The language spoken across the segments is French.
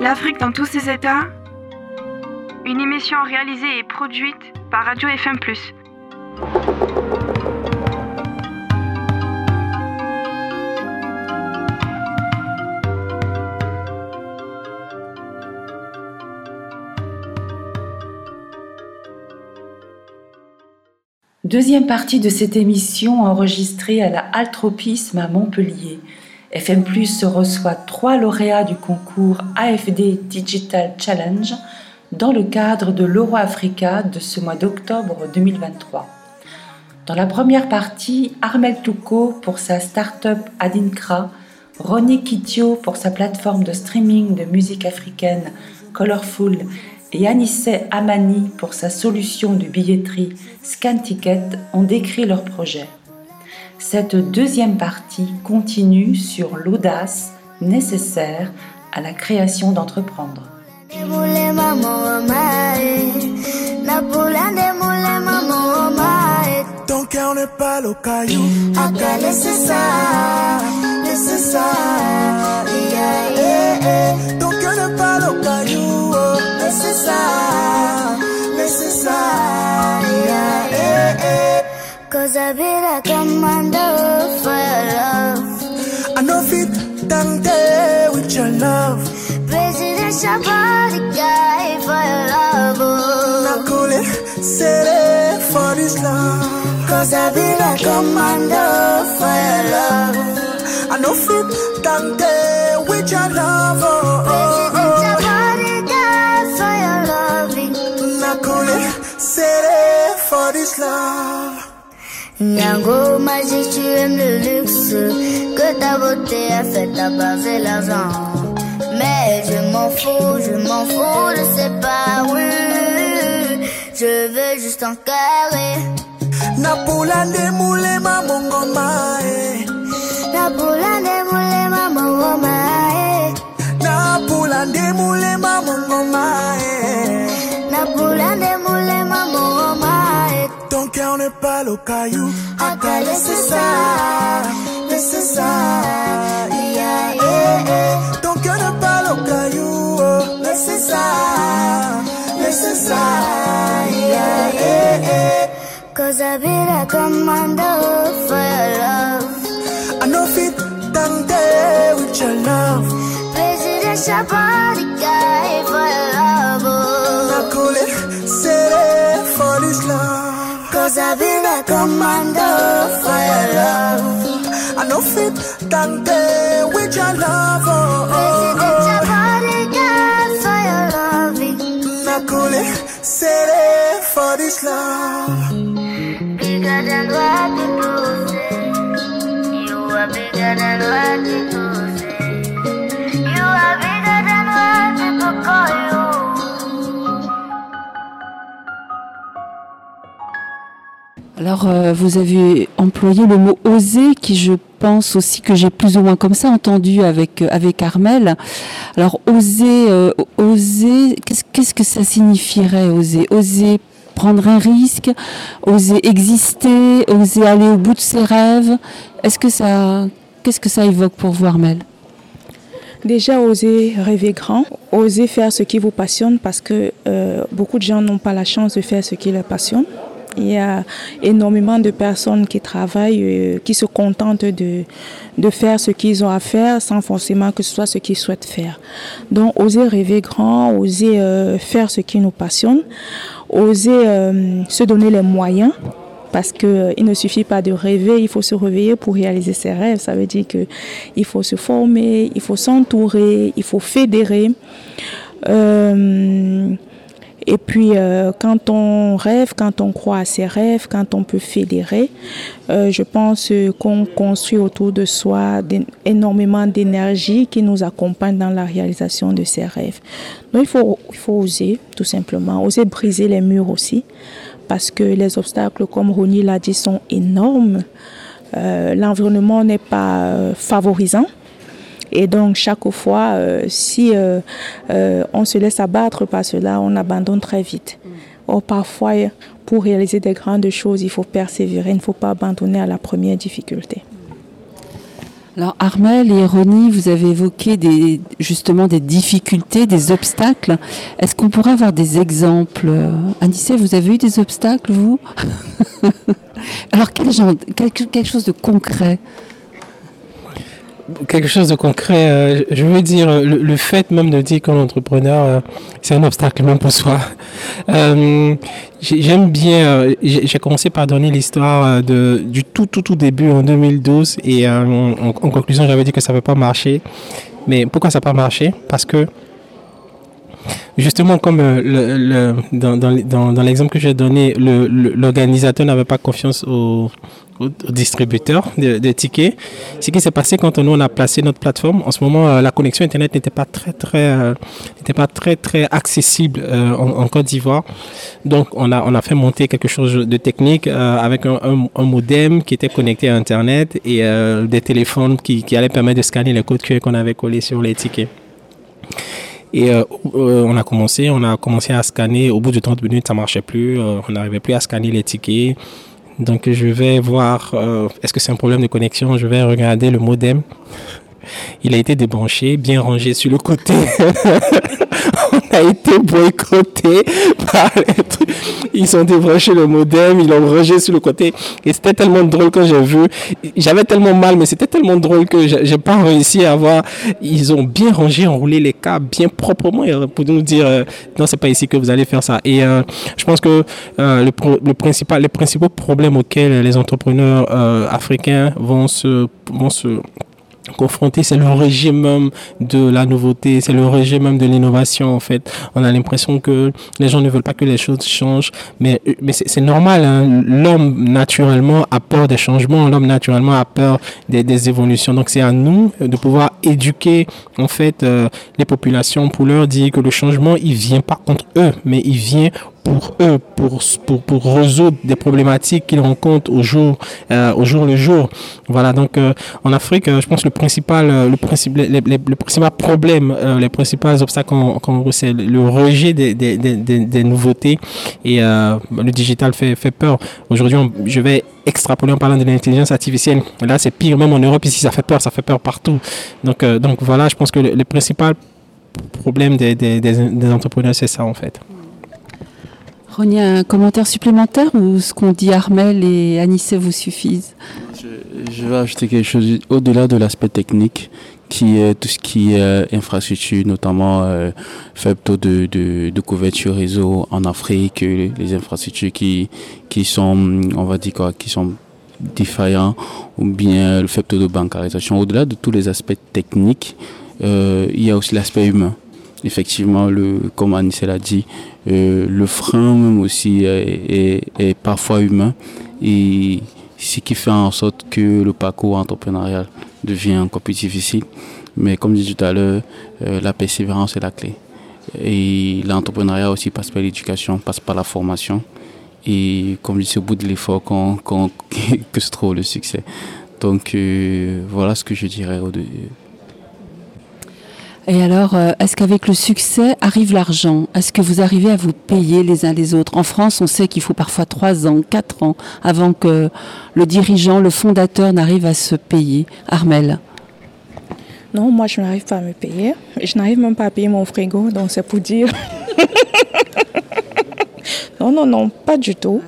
L'Afrique dans tous ses états. Une émission réalisée et produite par Radio FM+. Deuxième partie de cette émission enregistrée à la Altropisme à Montpellier. FM+ reçoit 3 lauréats du concours AFD Digital Challenge dans le cadre de l'Euro-Africa de ce mois d'octobre 2023. Dans la première partie, Armel Touko pour sa start-up Adinkra, Ronnie Kitio pour sa plateforme de streaming de musique africaine Colorful et Anissé Amani pour sa solution de billetterie Scanticket ont décrit leur projet. Cette deuxième partie continue sur l'audace nécessaire à la création d'entreprendre. Ton cœur n'est pas le caillou, laissez ça, yeah, yeah, yeah. Ton cœur n'est pas le caillou, laissez ça, yeah, yeah, yeah. Cause I be a commando for your love. I know fit tante with your love. Presidential bodyguard for your love. Now cool it, set it for this love. Cause I be a commando for your love. I know fit tante with your love. Presidential bodyguard for your loving. Now cool it, set it for this love. Nyango magique, tu aimes le luxe, que ta beauté a fait tabaser l'argent. Mais je m'en fous, je sais pas, oui. Je veux juste un carré. Napula de moule ma mongoma, Napula de moule ma mongoma, Napula de moule ma mongoma, Napula de moule ma mongoma. Ton cœur n'est pas le caillou, laissez ça, yeah, yeah, yeah. Ton cœur n'est pas le caillou, laissez ça, yeah, yeah, yeah. Cause I be a commando for your love. I know fit tante with your love. Presidential bodyguard for your love. Now cool it, set it for this love. Cause I be a commando for your love. I know fit tante with your love. Presidential bodyguard for your loving. Now cool it, set it for this love. Bigger than what people say. You are bigger than what people say. You are bigger than what people call you. Alors, vous avez employé le mot « oser » qui, je pense aussi que j'ai plus ou moins comme ça entendu avec Armel. Alors, oser, qu'est-ce que ça signifierait, oser ? Oser prendre un risque, oser exister, oser aller au bout de ses rêves. Qu'est-ce que ça évoque pour vous, Armel ? Déjà, oser rêver grand, oser faire ce qui vous passionne parce que beaucoup de gens n'ont pas la chance de faire ce qui leur passionne. Il y a énormément de personnes qui travaillent, qui se contentent de faire ce qu'ils ont à faire sans forcément que ce soit ce qu'ils souhaitent faire. Donc, oser rêver grand, oser faire ce qui nous passionne, oser se donner les moyens. Parce qu'il ne suffit pas de rêver, il faut se réveiller pour réaliser ses rêves. Ça veut dire qu'il faut se former, il faut s'entourer, il faut fédérer. Et puis, quand on rêve, quand on croit à ses rêves, quand on peut fédérer, je pense qu'on construit autour de soi énormément d'énergie qui nous accompagne dans la réalisation de ses rêves. Donc, il faut oser, tout simplement, oser briser les murs aussi, parce que les obstacles, comme Ronnie l'a dit, sont énormes. L'environnement n'est pas favorisant. Et donc, chaque fois, si on se laisse abattre par cela, on abandonne très vite. Or, parfois, pour réaliser des grandes choses, il faut persévérer, il ne faut pas abandonner à la première difficulté. Alors Armel et Ronnie, vous avez évoqué justement des difficultés, des obstacles. Est-ce qu'on pourrait avoir des exemples? Anissé, vous avez eu des obstacles, vous? Alors quelque chose de concret? Quelque chose de concret, je veux dire, le fait même de dire qu'un entrepreneur, c'est un obstacle même pour soi. J'aime bien, j'ai commencé par donner l'histoire du tout début en 2012 et en conclusion, j'avais dit que ça ne va pas marcher. Mais pourquoi ça n'a pas marché? Parce que justement, comme dans l'exemple que j'ai donné, l'organisateur n'avait pas confiance au distributeur de tickets. Ce qui s'est passé quand nous on a placé notre plateforme, en ce moment la connexion internet n'était pas très accessible en Côte d'Ivoire. Donc on a fait monter quelque chose de technique avec un modem qui était connecté à internet et des téléphones qui allaient permettre de scanner les codes QR qu'on avait collés sur les tickets. Et on a commencé à scanner. Au bout de 30 minutes, ça marchait plus. On n'arrivait plus à scanner les tickets. Donc, je vais voir, est-ce que c'est un problème de connexion? Je vais regarder le modem. Il a été débranché, bien rangé sur le côté. On a été boycotté par les trucs. Ils ont débranché le modem, ils l'ont rangé sur le côté. Et c'était tellement drôle quand j'ai vu. J'avais tellement mal, mais c'était tellement drôle que j'ai pas réussi à voir. Ils ont bien rangé, enroulé les câbles bien proprement pour nous dire non, c'est pas ici que vous allez faire ça. Et je pense que les principaux problèmes auxquels les entrepreneurs africains vont se confronté, c'est le régime même de la nouveauté, c'est le régime même de l'innovation en fait. On a l'impression que les gens ne veulent pas que les choses changent, mais c'est normal, hein. L'homme naturellement a peur des changements, l'homme naturellement a peur des évolutions. Donc c'est à nous de pouvoir éduquer en fait les populations pour leur dire que le changement il vient pas contre eux, mais il vient pour eux, pour résoudre des problématiques qu'ils rencontrent au jour le jour. Voilà, donc en Afrique, je pense que le principal problème, les principaux obstacles c'est le rejet des nouveautés et le digital fait peur. Aujourd'hui, je vais extrapoler en parlant de l'intelligence artificielle. Là, c'est pire, même en Europe, ici, ça fait peur partout. Donc voilà, je pense que le principal problème des entrepreneurs, c'est ça en fait. Ronnie, un commentaire supplémentaire ou ce qu'on dit Armel et Anissé vous suffisent? Je vais ajouter quelque chose au-delà de l'aspect technique qui est tout ce qui est infrastructure, notamment faible taux de couverture réseau en Afrique, les infrastructures qui sont, on va dire quoi, qui sont défaillants, ou bien le faible taux de bancarisation. Au-delà de tous les aspects techniques, il y a aussi l'aspect humain. Effectivement, comme Anissé l'a dit, le frein même aussi est parfois humain, et ce qui fait en sorte que le parcours entrepreneurial devient encore plus difficile. Mais comme je disais tout à l'heure, la persévérance est la clé. Et l'entrepreneuriat aussi passe par l'éducation, passe par la formation. Et comme je dis, c'est au bout de l'effort que se trouve le succès. Donc voilà ce que je dirais au début. Et alors, est-ce qu'avec le succès arrive l'argent? Est-ce que vous arrivez à vous payer les uns les autres? En France, on sait qu'il faut parfois 3 ans, 4 ans avant que le dirigeant, le fondateur n'arrive à se payer. Armel? Non, moi, je n'arrive pas à me payer. Je n'arrive même pas à payer mon frigo, donc c'est pour dire. Non, pas du tout.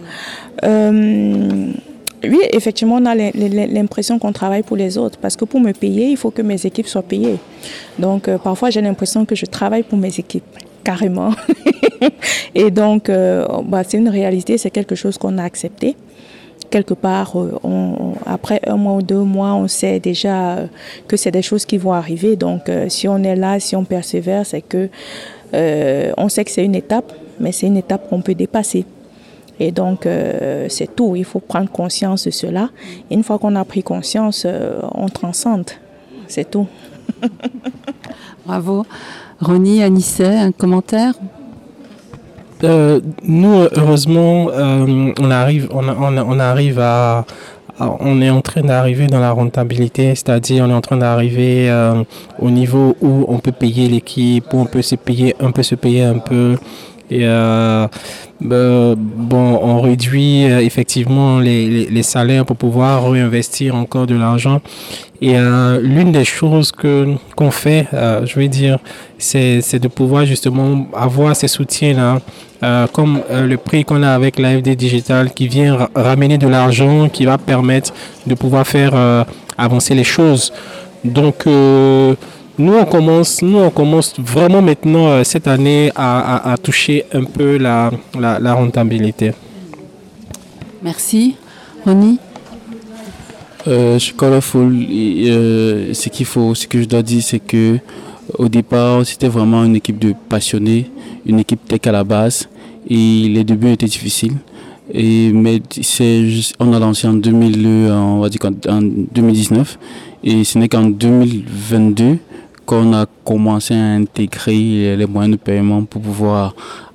Oui, effectivement, on a l'impression qu'on travaille pour les autres parce que pour me payer, il faut que mes équipes soient payées. Donc, parfois, j'ai l'impression que je travaille pour mes équipes, carrément. Et donc, c'est une réalité, c'est quelque chose qu'on a accepté. Quelque part, après 1 mois ou 2 mois, on sait déjà que c'est des choses qui vont arriver. Donc, si on est là, si on persévère, c'est que on sait que c'est une étape, mais c'est une étape qu'on peut dépasser. Et donc, c'est tout. Il faut prendre conscience de cela. Et une fois qu'on a pris conscience, on transcende. C'est tout. Bravo. Ronnie, Anissé, un commentaire? Nous, heureusement, on est en train d'arriver dans la rentabilité, c'est-à-dire on est en train d'arriver au niveau où on peut payer l'équipe, où on peut se payer un peu. Et on réduit effectivement les salaires pour pouvoir réinvestir encore de l'argent. Et l'une des choses qu'on fait, je veux dire, c'est de pouvoir justement avoir ces soutiens-là, comme le prix qu'on a avec l'AFD Digital qui vient ramener de l'argent, qui va permettre de pouvoir faire avancer les choses. Donc, nous, on commence vraiment maintenant cette année à toucher un peu la rentabilité. Merci. Ronnie? Chez Colorful, ce que je dois dire, c'est que au départ, c'était vraiment une équipe de passionnés, une équipe tech à la base, et les débuts étaient difficiles. Mais on a lancé en 2019, et ce n'est qu'en 2022 qu'on a commencé à intégrer les moyens de paiement pour pouvoir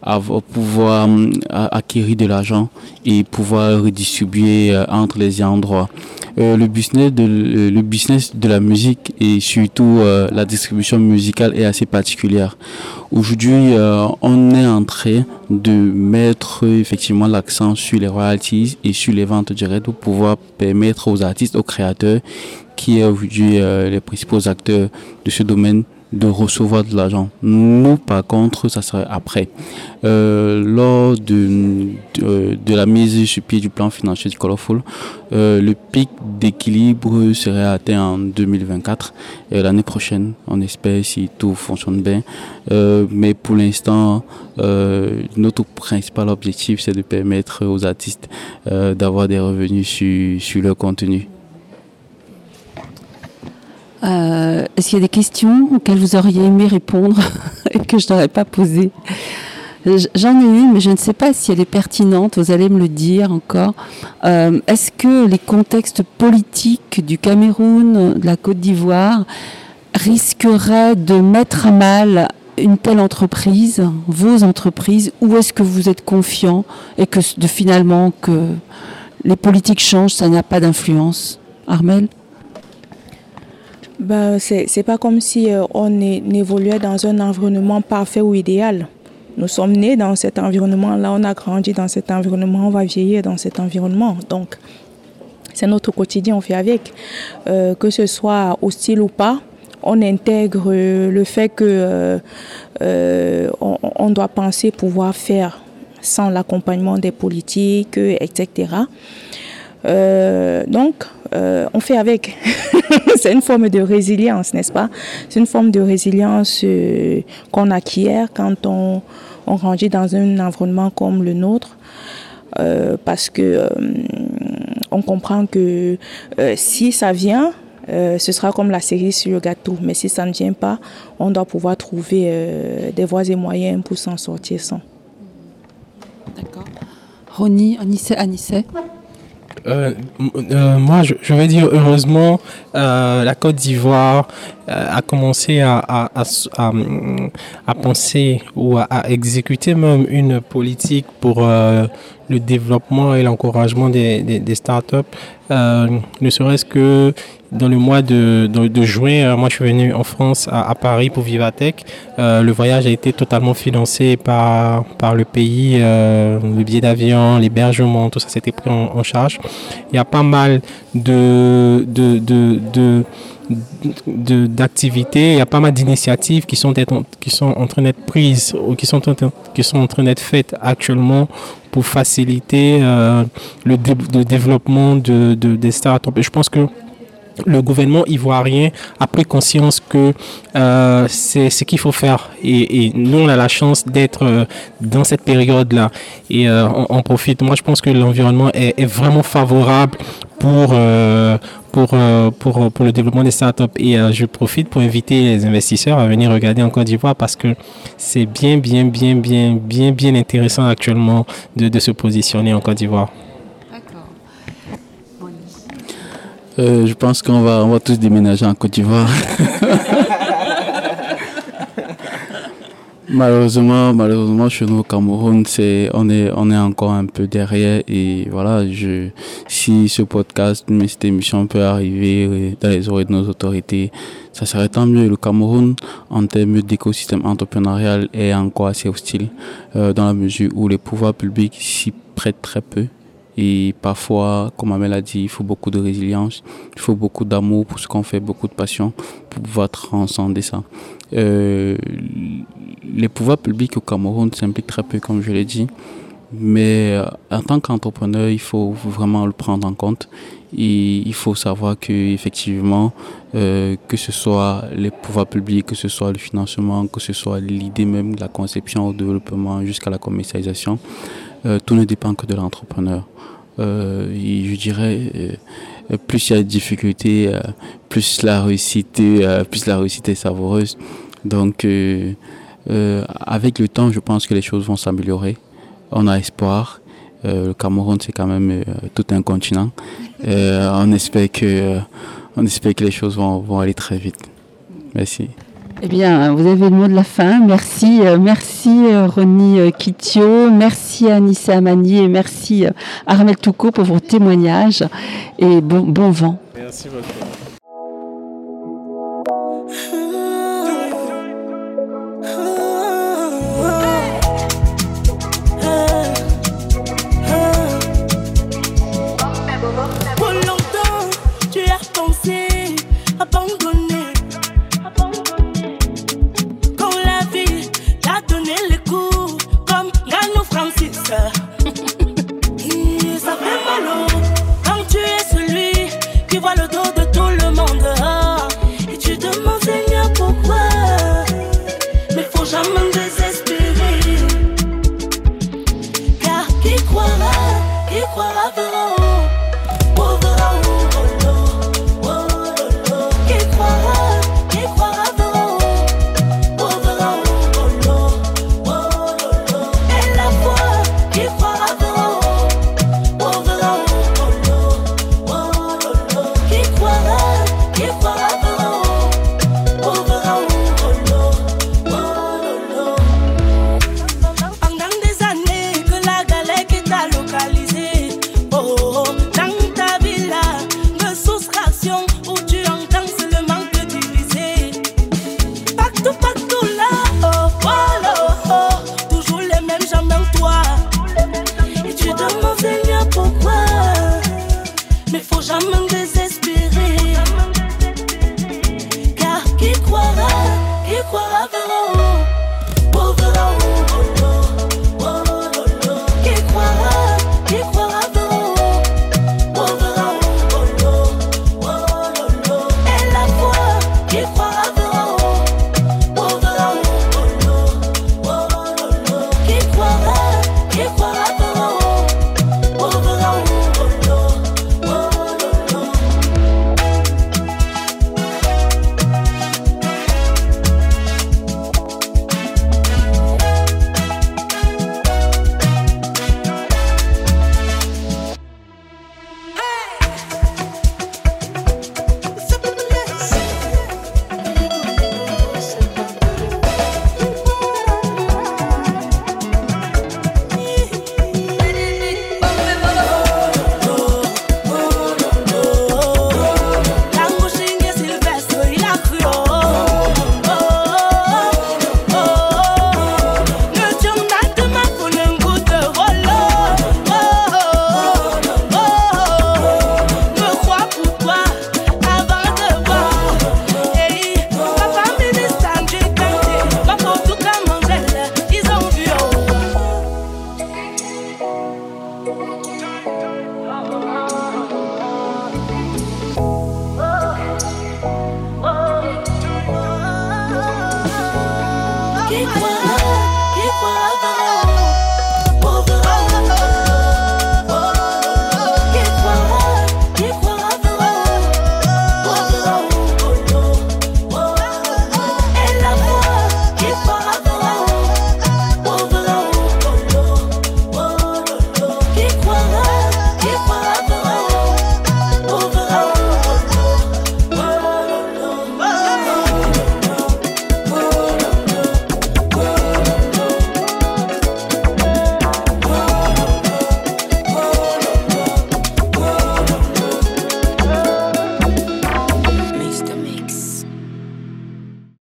acquérir de l'argent et pouvoir redistribuer entre les endroits. Le business de la musique et surtout la distribution musicale est assez particulière. Aujourd'hui, on est en train de mettre effectivement l'accent sur les royalties et sur les ventes directes pour pouvoir permettre aux artistes, aux créateurs, qui est aujourd'hui les principaux acteurs de ce domaine, de recevoir de l'argent. Nous, par contre, ça serait après. Lors de la mise sur pied du plan financier du Colorful, le pic d'équilibre serait atteint en 2024. L'année prochaine, on espère, si tout fonctionne bien. Mais pour l'instant, notre principal objectif, c'est de permettre aux artistes d'avoir des revenus sur leur contenu. Est-ce qu'il y a des questions auxquelles vous auriez aimé répondre et que je n'aurais pas posées? J'en ai une, mais je ne sais pas si elle est pertinente. Vous allez me le dire encore. Est-ce que les contextes politiques du Cameroun, de la Côte d'Ivoire, risqueraient de mettre à mal une telle entreprise, vos entreprises, ou est-ce que vous êtes confiant et que finalement que les politiques changent, ça n'a pas d'influence? Armel? C'est pas comme si on évoluait dans un environnement parfait ou idéal. Nous sommes nés dans cet environnement-là, on a grandi dans cet environnement, on va vieillir dans cet environnement. Donc, c'est notre quotidien, on fait avec. Que ce soit hostile ou pas, on intègre le fait que on doit penser pouvoir faire sans l'accompagnement des politiques, etc. Donc, on fait avec. C'est une forme de résilience, n'est-ce pas? C'est une forme de résilience qu'on acquiert quand on grandit dans un environnement comme le nôtre, parce que on comprend que si ça vient, ce sera comme la cerise sur le gâteau. Mais si ça ne vient pas, on doit pouvoir trouver des voies et moyens pour s'en sortir sans. D'accord. Ronnie, Anissé. Moi, je vais dire heureusement, la Côte d'Ivoire a commencé à penser ou à exécuter même une politique pour le développement et l'encouragement des startups. Ne serait-ce que dans le mois de juin, moi je suis venu en France, à Paris pour Vivatech. Le voyage a été totalement financé par le pays, le billet d'avion, l'hébergement, tout ça c'était pris en charge. Il y a pas mal d'activités, il y a pas mal d'initiatives qui sont en train d'être prises ou qui sont en train d'être faites actuellement pour faciliter le développement des startups. Et je pense que le gouvernement ivoirien a pris conscience que c'est ce qu'il faut faire. Et nous, on a la chance d'être dans cette période-là. Et on profite. Moi, je pense que l'environnement est vraiment favorable pour le développement des startups. Et je profite pour inviter les investisseurs à venir regarder en Côte d'Ivoire parce que c'est bien intéressant actuellement de se positionner en Côte d'Ivoire. Je pense qu'on va tous déménager en Côte d'Ivoire. Malheureusement, chez nous au Cameroun, on est encore un peu derrière et voilà, si ce podcast, mais cette émission peut arriver dans les oreilles de nos autorités, ça serait tant mieux. Le Cameroun, en termes d'écosystème entrepreneurial, est encore assez hostile, dans la mesure où les pouvoirs publics s'y prêtent très peu. Et parfois, comme Amel a dit, il faut beaucoup de résilience, il faut beaucoup d'amour pour ce qu'on fait, beaucoup de passion pour pouvoir transcender ça. Les pouvoirs publics au Cameroun s'impliquent très peu, comme je l'ai dit, mais en tant qu'entrepreneur, il faut vraiment le prendre en compte. Et il faut savoir que effectivement, que ce soit les pouvoirs publics, que ce soit le financement, que ce soit l'idée même de la conception au développement jusqu'à la commercialisation, tout ne dépend que de l'entrepreneur. Et je dirais, plus il y a de difficultés, plus la réussite est savoureuse. Donc, avec le temps, je pense que les choses vont s'améliorer. On a espoir. Le Cameroun, c'est quand même tout un continent. On espère que les choses vont aller très vite. Merci. Eh bien, vous avez le mot de la fin. Merci Roni Kitio, merci Anissa Amani et merci Armel Touko pour vos témoignages et bon vent. Merci beaucoup. Qui croira